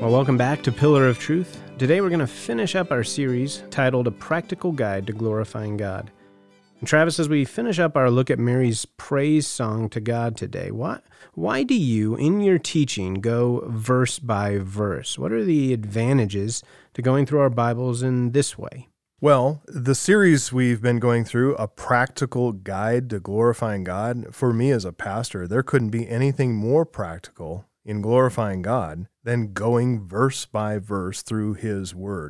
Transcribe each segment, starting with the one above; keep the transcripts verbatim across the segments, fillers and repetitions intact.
Well, welcome back to Pillar of Truth. Today we're going to finish up our series titled A Practical Guide to Glorifying God. And Travis, as we finish up our look at Mary's praise song to God today, why, why do you, in your teaching, go verse by verse? What are the advantages to going through our Bibles in this way? Well, the series we've been going through, A Practical Guide to Glorifying God, for me as a pastor, there couldn't be anything more practical in glorifying God than going verse by verse through His Word.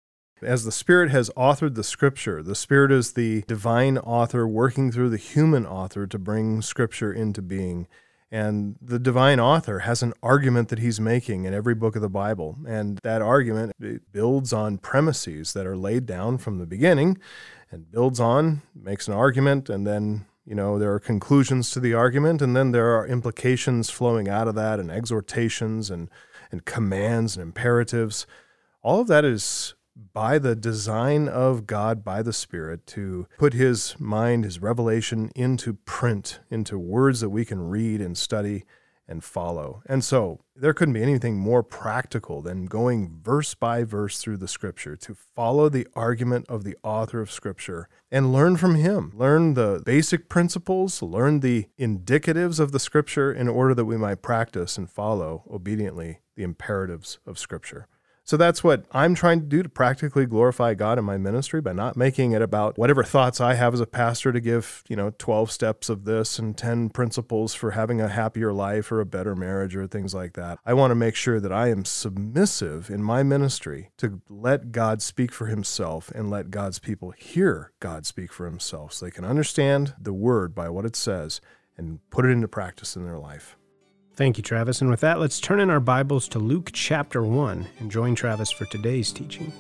As the Spirit has authored the Scripture, the Spirit is the divine author working through the human author to bring Scripture into being. And the divine author has an argument that he's making in every book of the Bible. And that argument it builds on premises that are laid down from the beginning and builds on, makes an argument, and then You know, there are conclusions to the argument, and then there are implications flowing out of that, and exhortations and, and commands and imperatives. All of that is by the design of God, by the Spirit, to put His mind, His revelation into print, into words that we can read and study and follow. And so there couldn't be anything more practical than going verse by verse through the Scripture to follow the argument of the author of Scripture and learn from him. Learn the basic principles, learn the indicatives of the Scripture in order that we might practice and follow obediently the imperatives of Scripture. So that's what I'm trying to do to practically glorify God in my ministry by not making it about whatever thoughts I have as a pastor to give, you know, twelve steps of this and ten principles for having a happier life or a better marriage or things like that. I want to make sure that I am submissive in my ministry to let God speak for Himself and let God's people hear God speak for Himself so they can understand the Word by what it says and put it into practice in their life. Thank you, Travis. And with that, let's turn in our Bibles to Luke chapter one and join Travis for today's teaching.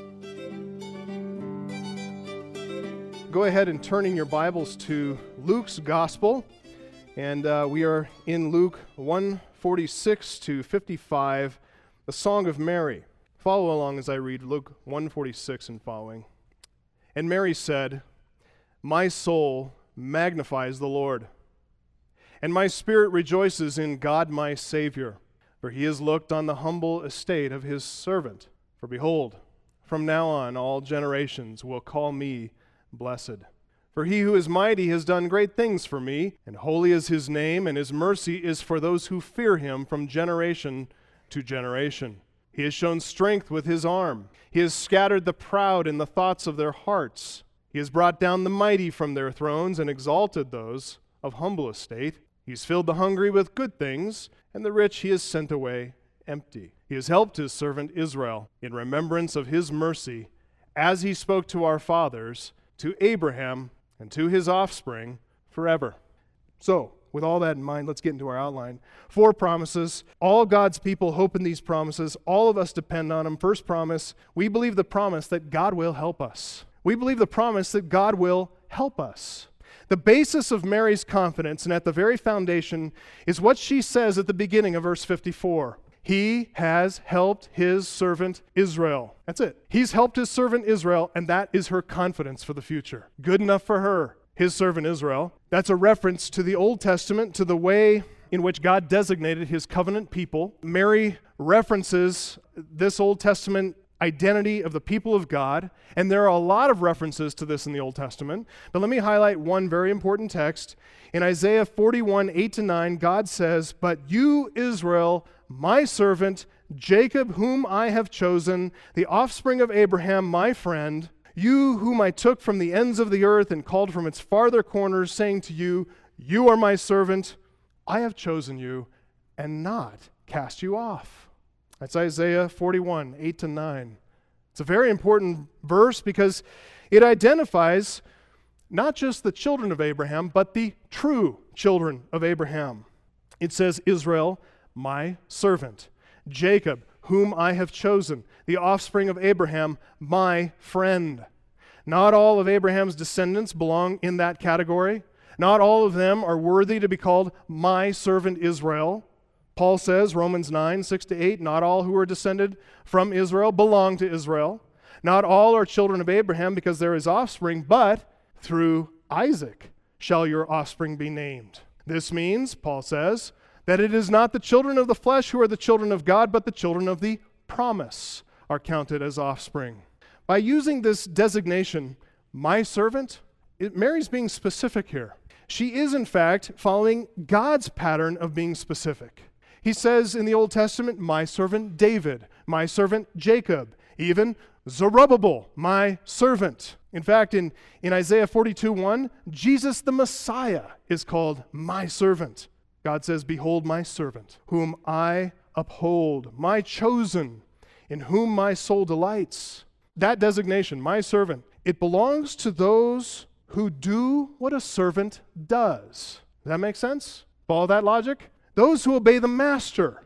Go ahead and turn in your Bibles to Luke's Gospel, and uh, we are in Luke one forty-six to fifty-five, the Song of Mary. Follow along as I read Luke one forty-six and following. And Mary said, "My soul magnifies the Lord, and my spirit rejoices in God my Savior, for He has looked on the humble estate of His servant. For behold, from now on all generations will call me blessed. For He who is mighty has done great things for me, and holy is His name, and His mercy is for those who fear Him from generation to generation. He has shown strength with His arm. He has scattered the proud in the thoughts of their hearts. He has brought down the mighty from their thrones and exalted those of humble estate. He's filled the hungry with good things, and the rich He has sent away empty. He has helped His servant Israel in remembrance of His mercy, as He spoke to our fathers, to Abraham, and to his offspring forever." So, with all that in mind, let's get into our outline. Four promises. All God's people hope in these promises. All of us depend on them. First promise, we believe the promise that God will help us. We believe the promise that God will help us. The basis of Mary's confidence, and at the very foundation, is what she says at the beginning of verse fifty-four. He has helped His servant Israel. That's it. He's helped His servant Israel, and that is her confidence for the future. Good enough for her, His servant Israel. That's a reference to the Old Testament, to the way in which God designated His covenant people. Mary references this Old Testament identity of the people of God, and there are a lot of references to this in the Old Testament, but let me highlight one very important text. In Isaiah forty-one, eight to nine, God says, "But you, Israel, my servant, Jacob, whom I have chosen, the offspring of Abraham, my friend, you whom I took from the ends of the earth and called from its farther corners, saying to you, you are my servant, I have chosen you and not cast you off." That's Isaiah forty-one, eight to nine. It's a very important verse because it identifies not just the children of Abraham, but the true children of Abraham. It says, Israel, my servant. Jacob, whom I have chosen. The offspring of Abraham, my friend. Not all of Abraham's descendants belong in that category. Not all of them are worthy to be called my servant Israel. Paul says, Romans nine, six to eight, not all who are descended from Israel belong to Israel. Not all are children of Abraham because they're his offspring, but through Isaac shall your offspring be named. This means, Paul says, that it is not the children of the flesh who are the children of God, but the children of the promise are counted as offspring. By using this designation, my servant, it, Mary's being specific here. She is, in fact, following God's pattern of being specific. He says in the Old Testament, my servant David, my servant Jacob, even Zerubbabel, my servant. In fact, in, in Isaiah forty-two one, Jesus the Messiah is called my servant. God says, behold my servant, whom I uphold, my chosen, in whom my soul delights. That designation, my servant, it belongs to those who do what a servant does. Does that make sense? Follow that logic? Those who obey the master.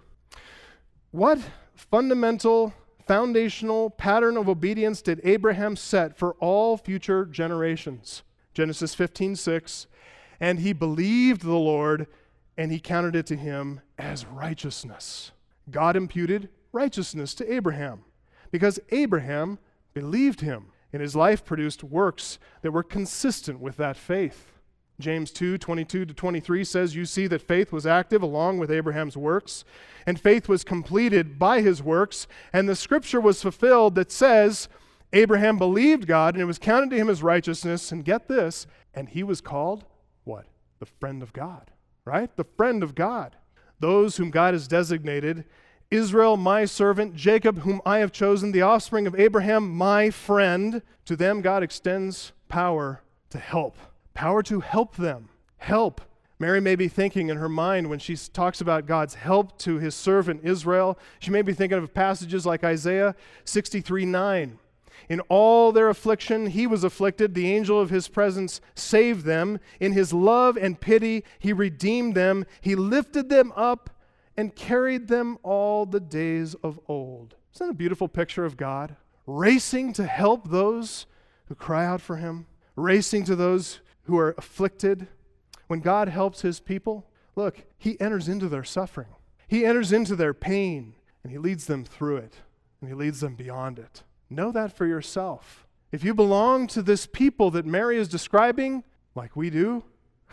What fundamental, foundational pattern of obedience did Abraham set for all future generations? Genesis fifteen six, and he believed the Lord, and he counted it to him as righteousness. God imputed righteousness to Abraham because Abraham believed him, and his life produced works that were consistent with that faith. James two twenty-two to twenty-three says, you see that faith was active along with Abraham's works, and faith was completed by his works, and the scripture was fulfilled that says, Abraham believed God, and it was counted to him as righteousness, and get this, and he was called, what? The friend of God, right? The friend of God. Those whom God has designated, Israel, my servant, Jacob, whom I have chosen, the offspring of Abraham, my friend. To them, God extends power to help. Power to help them. Help. Mary may be thinking in her mind when she talks about God's help to his servant Israel, she may be thinking of passages like Isaiah sixty-three nine. In all their affliction, he was afflicted. The angel of his presence saved them. In his love and pity, he redeemed them. He lifted them up and carried them all the days of old. Isn't that a beautiful picture of God? Racing to help those who cry out for him. Racing to those who are afflicted. When God helps his people, look, he enters into their suffering. He enters into their pain, and he leads them through it, and he leads them beyond it. Know that for yourself. If you belong to this people that Mary is describing, like we do,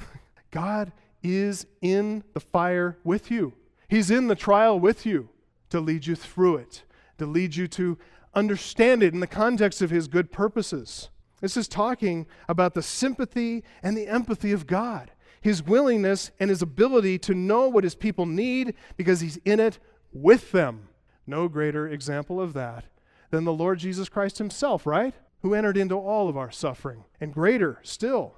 God is in the fire with you. He's in the trial with you to lead you through it, to lead you to understand it in the context of his good purposes. This is talking about the sympathy and the empathy of God, his willingness and his ability to know what his people need because he's in it with them. No greater example of that than the Lord Jesus Christ himself, right? Who entered into all of our suffering. And greater still,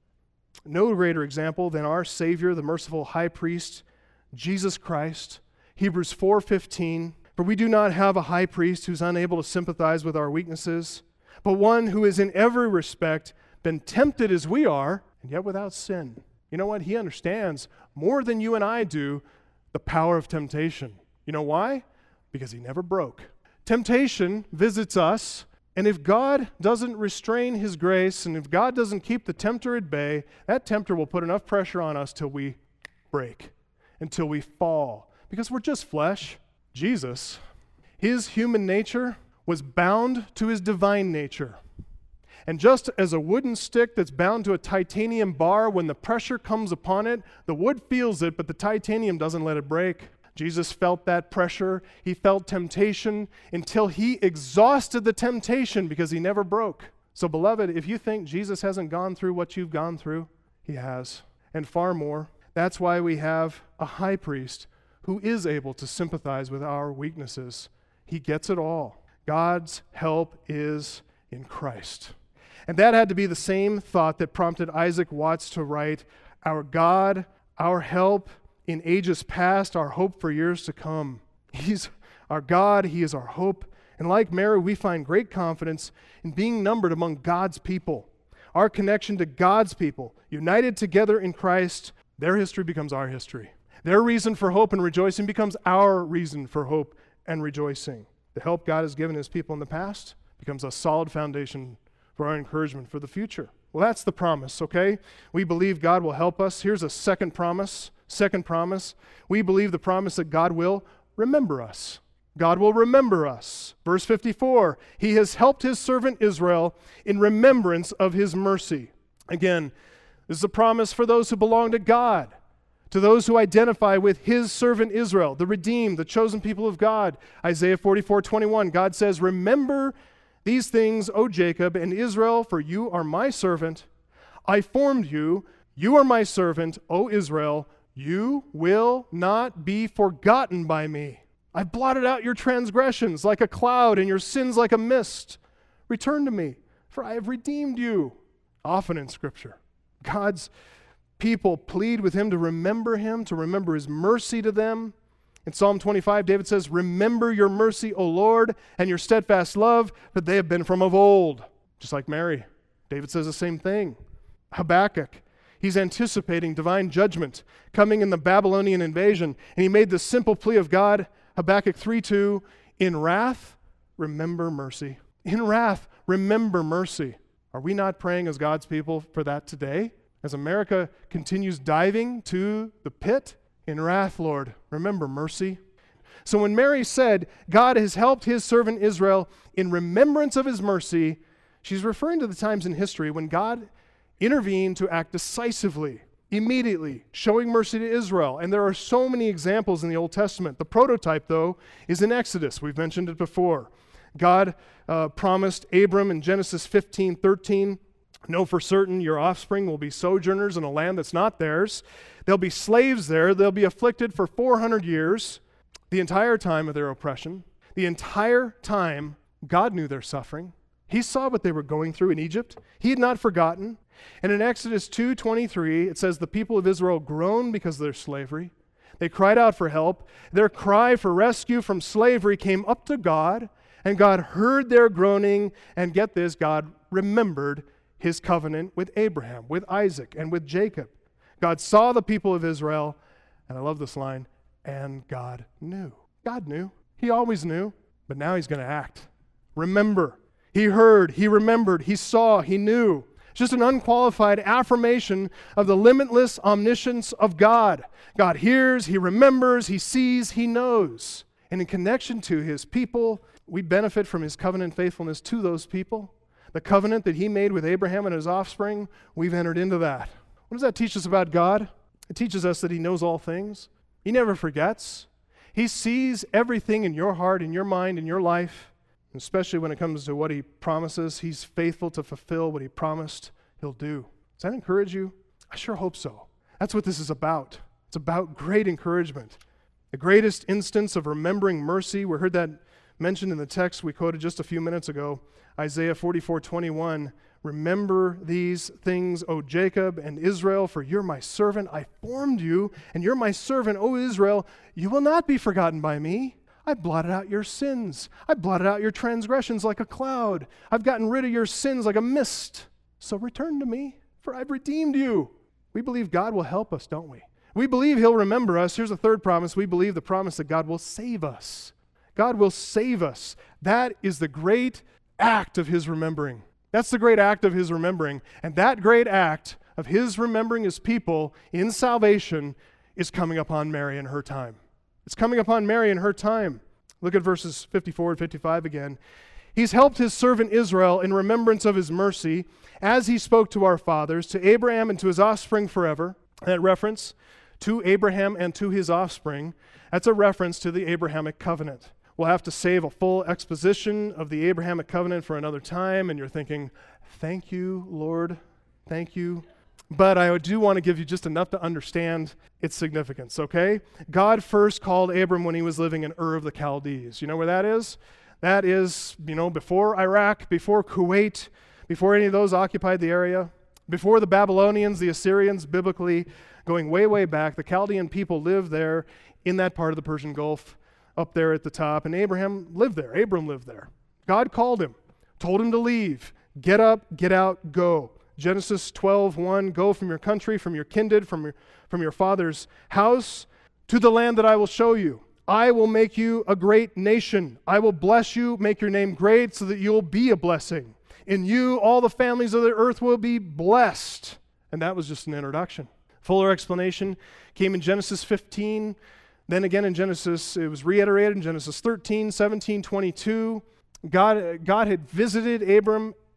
no greater example than our Savior, the merciful high priest, Jesus Christ. Hebrews four fifteen, for we do not have a high priest who's unable to sympathize with our weaknesses, but one who is in every respect been tempted as we are, and yet without sin. You know what? He understands more than you and I do the power of temptation. You know why? Because he never broke. Temptation visits us, and if God doesn't restrain his grace, and if God doesn't keep the tempter at bay, that tempter will put enough pressure on us till we break, until we fall, because we're just flesh. Jesus, his human nature was bound to his divine nature. And just as a wooden stick that's bound to a titanium bar, when the pressure comes upon it, the wood feels it, but the titanium doesn't let it break. Jesus felt that pressure. He felt temptation until he exhausted the temptation because he never broke. So, beloved, if you think Jesus hasn't gone through what you've gone through, he has, and far more. That's why we have a high priest who is able to sympathize with our weaknesses. He gets it all. God's help is in Christ. And that had to be the same thought that prompted Isaac Watts to write, our God, our help in ages past, our hope for years to come. He's our God, he is our hope. And like Mary, we find great confidence in being numbered among God's people. Our connection to God's people, united together in Christ, their history becomes our history. Their reason for hope and rejoicing becomes our reason for hope and rejoicing. The help God has given his people in the past becomes a solid foundation for our encouragement for the future. Well, that's the promise, okay? We believe God will help us. Here's a second promise. Second promise. We believe the promise that God will remember us. God will remember us. Verse fifty-four, he has helped his servant Israel in remembrance of his mercy. Again, this is a promise for those who belong to God, to those who identify with his servant Israel, the redeemed, the chosen people of God. Isaiah forty-four twenty-one, God says, remember these things, O Jacob and Israel, for you are my servant. I formed you. You are my servant, O Israel. You will not be forgotten by me. I blotted out your transgressions like a cloud and your sins like a mist. Return to me, for I have redeemed you. Often in Scripture, God's people plead with him to remember him, to remember his mercy to them. In Psalm twenty-five, David says, remember your mercy, O Lord, and your steadfast love, for they have been from of old. Just like Mary, David says the same thing. Habakkuk, he's anticipating divine judgment coming in the Babylonian invasion, and he made the simple plea of God, Habakkuk three two, in wrath, remember mercy. In wrath, remember mercy. Are we not praying as God's people for that today? As America continues diving to the pit, in wrath, Lord, remember mercy. So when Mary said, God has helped his servant Israel in remembrance of his mercy, she's referring to the times in history when God intervened to act decisively, immediately, showing mercy to Israel. And there are so many examples in the Old Testament. The prototype, though, is in Exodus. We've mentioned it before. God uh, promised Abram in Genesis fifteen thirteen, know for certain your offspring will be sojourners in a land that's not theirs. They'll be slaves there. They'll be afflicted for four hundred years, the entire time of their oppression. The entire time, God knew their suffering. He saw what they were going through in Egypt. He had not forgotten. And in Exodus two twenty-three, it says, the people of Israel groaned because of their slavery. They cried out for help. Their cry for rescue from slavery came up to God, and God heard their groaning, and get this, God remembered his covenant with Abraham, with Isaac, and with Jacob. God saw the people of Israel, and I love this line, and God knew. God knew. He always knew, but now he's going to act. Remember. He heard, he remembered, he saw, he knew. It's just an unqualified affirmation of the limitless omniscience of God. God hears, he remembers, he sees, he knows. And in connection to his people, we benefit from his covenant faithfulness to those people. The covenant that he made with Abraham and his offspring, we've entered into that. What does that teach us about God? It teaches us that he knows all things. He never forgets. He sees everything in your heart, in your mind, in your life, especially when it comes to what he promises. He's faithful to fulfill what he promised he'll do. Does that encourage you? I sure hope so. That's what this is about. It's about great encouragement. The greatest instance of remembering mercy, we heard that mentioned in the text we quoted just a few minutes ago, Isaiah forty-four twenty-one, remember these things, O Jacob and Israel, for you're my servant. I formed you, and you're my servant, O Israel. You will not be forgotten by me. I blotted out your sins. I blotted out your transgressions like a cloud. I've gotten rid of your sins like a mist. So return to me, for I've redeemed you. We believe God will help us, don't we? We believe he'll remember us. Here's a third promise. We believe the promise that God will save us. God will save us. That is the great act of his remembering. That's the great act of his remembering. And that great act of his remembering his people in salvation is coming upon Mary in her time. It's coming upon Mary in her time. Look at verses fifty-four and fifty-five again. He's helped his servant Israel in remembrance of his mercy, as he spoke to our fathers, to Abraham and to his offspring forever. That reference, to Abraham and to his offspring, that's a reference to the Abrahamic covenant. We'll have to save a full exposition of the Abrahamic covenant for another time, and you're thinking, thank you, Lord, thank you. But I do want to give you just enough to understand its significance, okay? God first called Abram when he was living in Ur of the Chaldees. You know where that is? That is, you know, before Iraq, before Kuwait, before any of those occupied the area, before the Babylonians, the Assyrians, biblically, going way, way back, the Chaldean people lived there in that part of the Persian Gulf, up there at the top, and Abraham lived there. Abram lived there. God called him, told him to leave. Get up, get out, go. Genesis twelve one, go from your country, from your kindred, from your, from your father's house, to the land that I will show you. I will make you a great nation. I will bless you, make your name great, so that you'll be a blessing. In you, all the families of the earth will be blessed. And that was just an introduction. Fuller explanation came in Genesis fifteen. Then again in Genesis, it was reiterated in Genesis thirteen, seventeen, twenty-two. God, God had visited Abram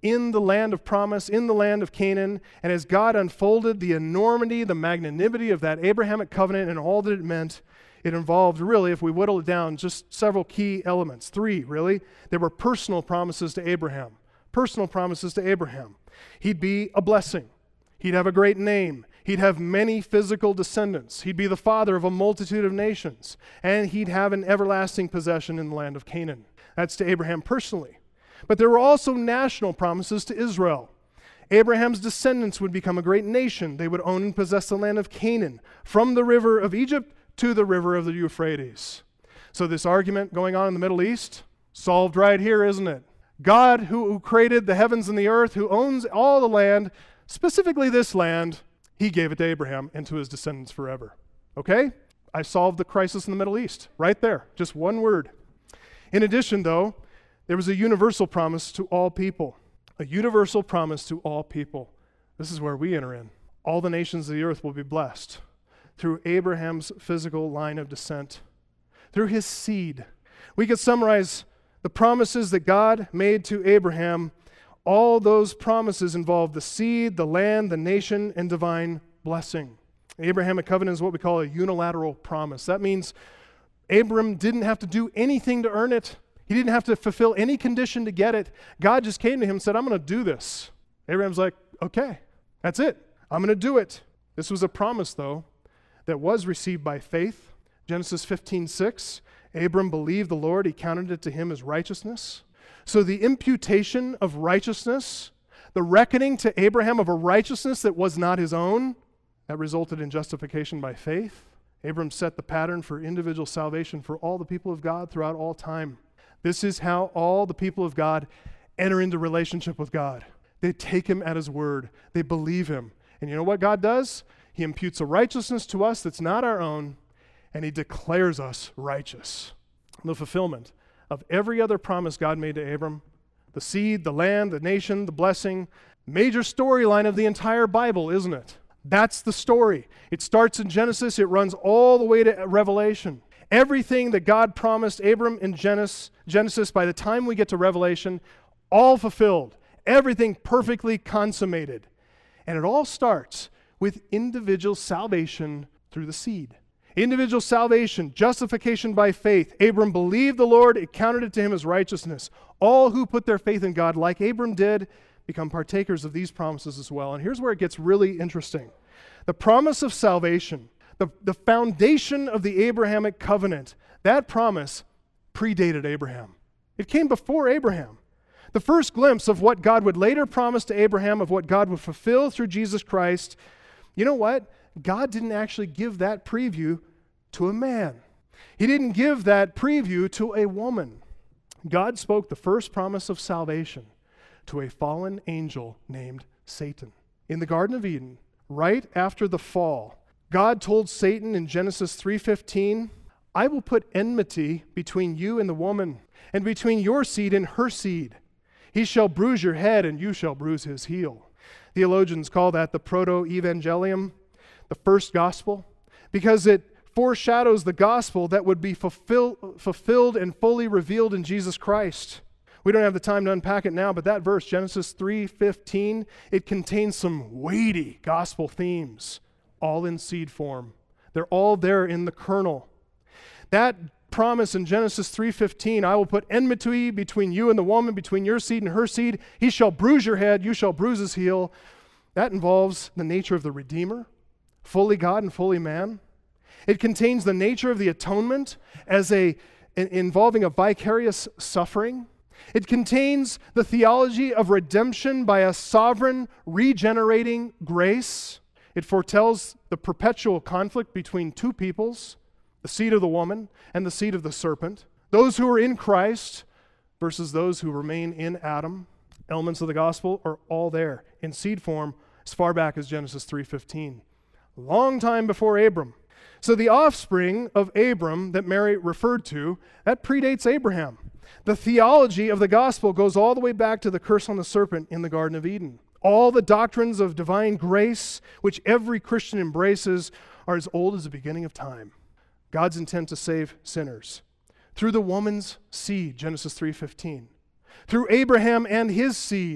in the land of promise, in the land of Canaan. And as God unfolded the enormity, the magnanimity of that Abrahamic covenant and all that it meant, it involved really, if we whittle it down, just several key elements. Three, really. There were personal promises to Abraham. Personal promises to Abraham. He'd be a blessing. He'd have a great name. He'd have many physical descendants. He'd be the father of a multitude of nations. And he'd have an everlasting possession in the land of Canaan. That's to Abraham personally. But there were also national promises to Israel. Abraham's descendants would become a great nation. They would own and possess the land of Canaan, from the river of Egypt to the river of the Euphrates. So this argument going on in the Middle East, solved right here, isn't it? God, who, who created the heavens and the earth, who owns all the land, specifically this land, he gave it to Abraham and to his descendants forever. Okay? I solved the crisis in the Middle East right there. Just one word. In addition, though, there was a universal promise to all people. A universal promise to all people. This is where we enter in. All the nations of the earth will be blessed through Abraham's physical line of descent, through his seed. We could summarize the promises that God made to Abraham. All those promises involve the seed, the land, the nation, and divine blessing. The Abrahamic covenant is what we call a unilateral promise. That means Abram didn't have to do anything to earn it. He didn't have to fulfill any condition to get it. God just came to him and said, I'm going to do this. Abraham's like, okay, that's it. I'm going to do it. This was a promise, though, that was received by faith. Genesis fifteen six, Abram believed the Lord. He counted it to him as righteousness. So the imputation of righteousness, the reckoning to Abraham of a righteousness that was not his own, that resulted in justification by faith. Abram set the pattern for individual salvation for all the people of God throughout all time. This is how all the people of God enter into relationship with God. They take him at his word. They believe him. And you know what God does? He imputes a righteousness to us that's not our own, and he declares us righteous. The fulfillment of every other promise God made to Abram, the seed, the land, the nation, the blessing, major storyline of the entire Bible, isn't it? That's the story. It starts in Genesis, it runs all the way to Revelation. Everything that God promised Abram in Genesis, Genesis, by the time we get to Revelation, all fulfilled. Everything perfectly consummated. And it all starts with individual salvation through the seed. Individual salvation, justification by faith. Abram believed the Lord, it counted it to him as righteousness. All who put their faith in God, like Abram did, become partakers of these promises as well. And here's where it gets really interesting. The promise of salvation, the, the foundation of the Abrahamic covenant, that promise predated Abraham. It came before Abraham. The first glimpse of what God would later promise to Abraham, of what God would fulfill through Jesus Christ, you know what? God didn't actually give that preview to a man. He didn't give that preview to a woman. God spoke the first promise of salvation to a fallen angel named Satan. In the Garden of Eden, right after the fall, God told Satan in Genesis three fifteen, I will put enmity between you and the woman, and between your seed and her seed. He shall bruise your head, and you shall bruise his heel. Theologians call that the proto-evangelium, the first gospel, because it foreshadows the gospel that would be fulfill, fulfilled and fully revealed in Jesus Christ. We don't have the time to unpack it now, but that verse, Genesis three fifteen, it contains some weighty gospel themes, all in seed form. They're all there in the kernel. That promise in Genesis three fifteen, I will put enmity between you and the woman, between your seed and her seed. He shall bruise your head, you shall bruise his heel. That involves the nature of the Redeemer, fully God and fully man. It contains the nature of the atonement as a in, involving a vicarious suffering. It contains the theology of redemption by a sovereign, regenerating grace. It foretells the perpetual conflict between two peoples, the seed of the woman and the seed of the serpent, those who are in Christ versus those who remain in Adam. Elements of the gospel are all there in seed form as far back as Genesis three fifteen. Long time before Abram. So the offspring of Abram that Mary referred to, that predates Abraham. The theology of the gospel goes all the way back to the curse on the serpent in the Garden of Eden. All the doctrines of divine grace, which every Christian embraces, are as old as the beginning of time. God's intent to save sinners. Through the woman's seed, Genesis three fifteen. Through Abraham and his seed,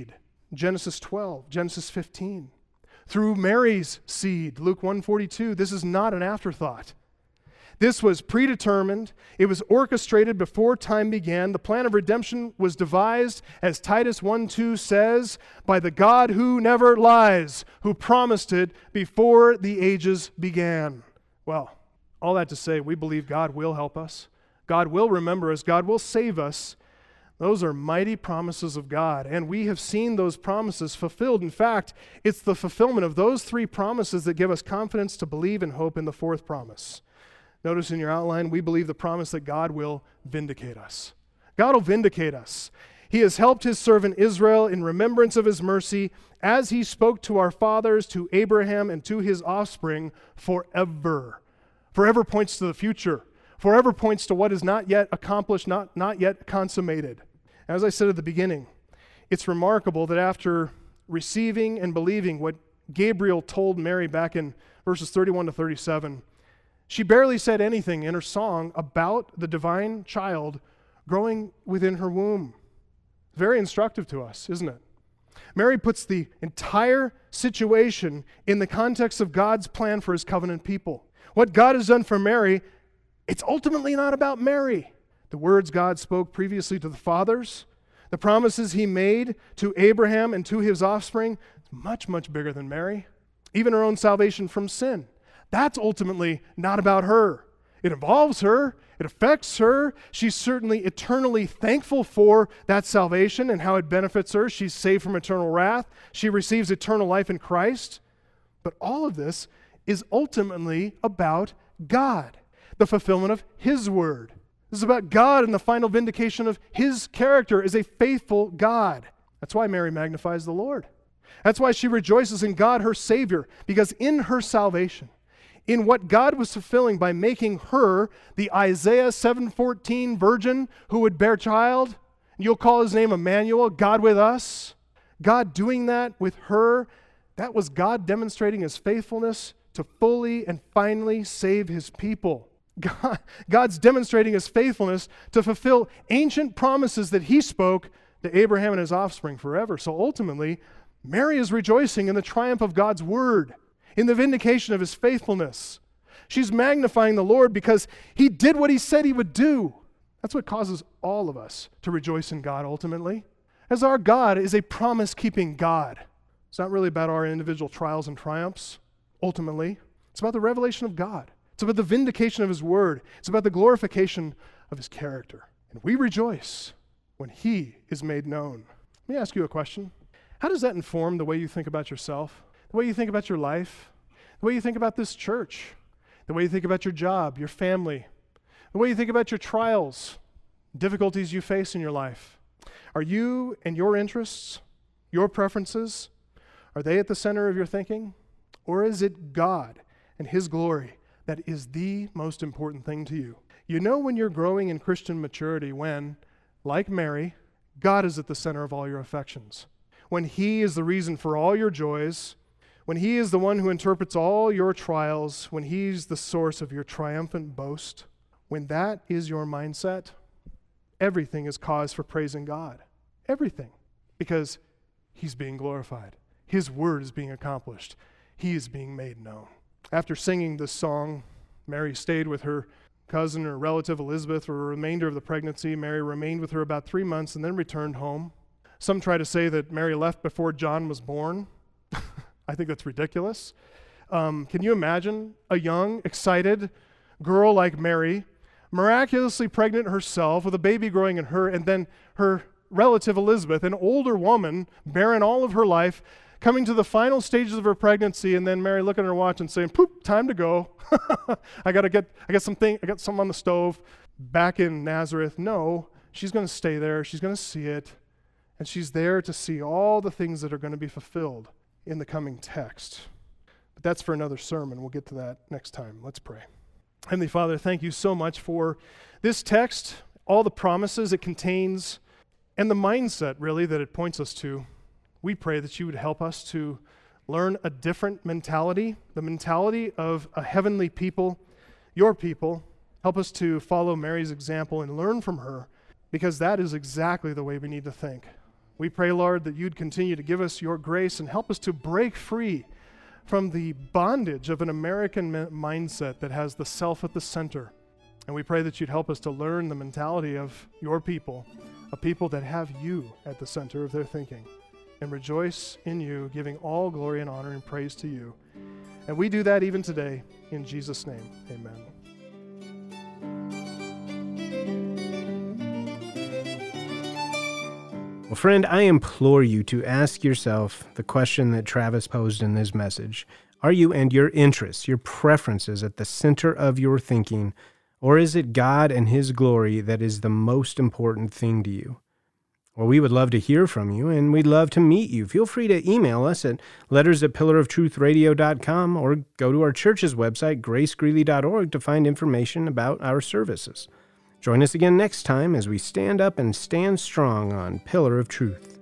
Genesis twelve, Genesis fifteen. Through Mary's seed, Luke one forty-two. This is not an afterthought. This was predetermined. It was orchestrated before time began. The plan of redemption was devised, as Titus one two says, by the God who never lies, who promised it before the ages began. Well, all that to say, we believe God will help us. God will remember us. God will save us. Those are mighty promises of God, and we have seen those promises fulfilled. In fact, it's the fulfillment of those three promises that give us confidence to believe and hope in the fourth promise. Notice in your outline, we believe the promise that God will vindicate us. God will vindicate us. He has helped his servant Israel in remembrance of his mercy, as he spoke to our fathers, to Abraham, and to his offspring forever. Forever points to the future. Forever points to what is not yet accomplished, not, not yet consummated. As I said at the beginning, it's remarkable that after receiving and believing what Gabriel told Mary back in verses thirty-one to thirty-seven, she barely said anything in her song about the divine child growing within her womb. Very instructive to us, isn't it? Mary puts the entire situation in the context of God's plan for his covenant people. What God has done for Mary, it's ultimately not about Mary. The words God spoke previously to the fathers, the promises he made to Abraham and to his offspring, it's much, much bigger than Mary. Even her own salvation from sin. That's ultimately not about her. It involves her. It affects her. She's certainly eternally thankful for that salvation and how it benefits her. She's saved from eternal wrath. She receives eternal life in Christ. But all of this is ultimately about God, the fulfillment of his word. This is about God and the final vindication of his character as a faithful God. That's why Mary magnifies the Lord. That's why she rejoices in God, her Savior, because in her salvation, in what God was fulfilling by making her the Isaiah seven fourteen virgin who would bear child, you'll call his name Emmanuel, God with us. God doing that with her, that was God demonstrating his faithfulness to fully and finally save his people. God, God's demonstrating his faithfulness to fulfill ancient promises that he spoke to Abraham and his offspring forever. So ultimately, Mary is rejoicing in the triumph of God's word, in the vindication of his faithfulness. She's magnifying the Lord because he did what he said he would do. That's what causes all of us to rejoice in God ultimately, as our God is a promise-keeping God. It's not really about our individual trials and triumphs, ultimately. It's about the revelation of God. It's about the vindication of his word. It's about the glorification of his character. And we rejoice when he is made known. Let me ask you a question. How does that inform the way you think about yourself, the way you think about your life, the way you think about this church, the way you think about your job, your family, the way you think about your trials, difficulties you face in your life? Are you and your interests, your preferences, are they at the center of your thinking? Or is it God and his glory that is the most important thing to you? You know when you're growing in Christian maturity when, like Mary, God is at the center of all your affections. When he is the reason for all your joys, when he is the one who interprets all your trials, when he's the source of your triumphant boast, when that is your mindset, everything is cause for praising God. Everything. Because he's being glorified. His word is being accomplished. He is being made known. After singing this song, Mary stayed with her cousin or relative Elizabeth for the remainder of the pregnancy. Mary remained with her about three months and then returned home. Some try to say that Mary left before John was born. I think that's ridiculous. Um, can you imagine a young, excited girl like Mary, miraculously pregnant herself with a baby growing in her, and then her relative Elizabeth, an older woman, barren all of her life, coming to the final stages of her pregnancy, and then Mary looking at her watch and saying, "Poop, time to go. I gotta get, I got something, I got something on the stove." Back in Nazareth, no, she's going to stay there. She's going to see it, and she's there to see all the things that are going to be fulfilled in the coming text. But that's for another sermon. We'll get to that next time. Let's pray. Heavenly Father, thank you so much for this text, all the promises it contains, and the mindset, really, that it points us to. We pray that you would help us to learn a different mentality, the mentality of a heavenly people, your people. Help us to follow Mary's example and learn from her, because that is exactly the way we need to think. We pray, Lord, that you'd continue to give us your grace and help us to break free from the bondage of an American mi- mindset that has the self at the center. And we pray that you'd help us to learn the mentality of your people, a people that have you at the center of their thinking, and rejoice in you, giving all glory and honor and praise to you. And we do that even today, in Jesus' name, amen. Well, friend, I implore you to ask yourself the question that Travis posed in his message. Are you and your interests, your preferences at the center of your thinking, or is it God and His glory that is the most important thing to you? Well, we would love to hear from you, and we'd love to meet you. Feel free to email us at letters at pillar of truth radio dot com or go to our church's website, grace greeley dot org, to find information about our services. Join us again next time as we stand up and stand strong on Pillar of Truth.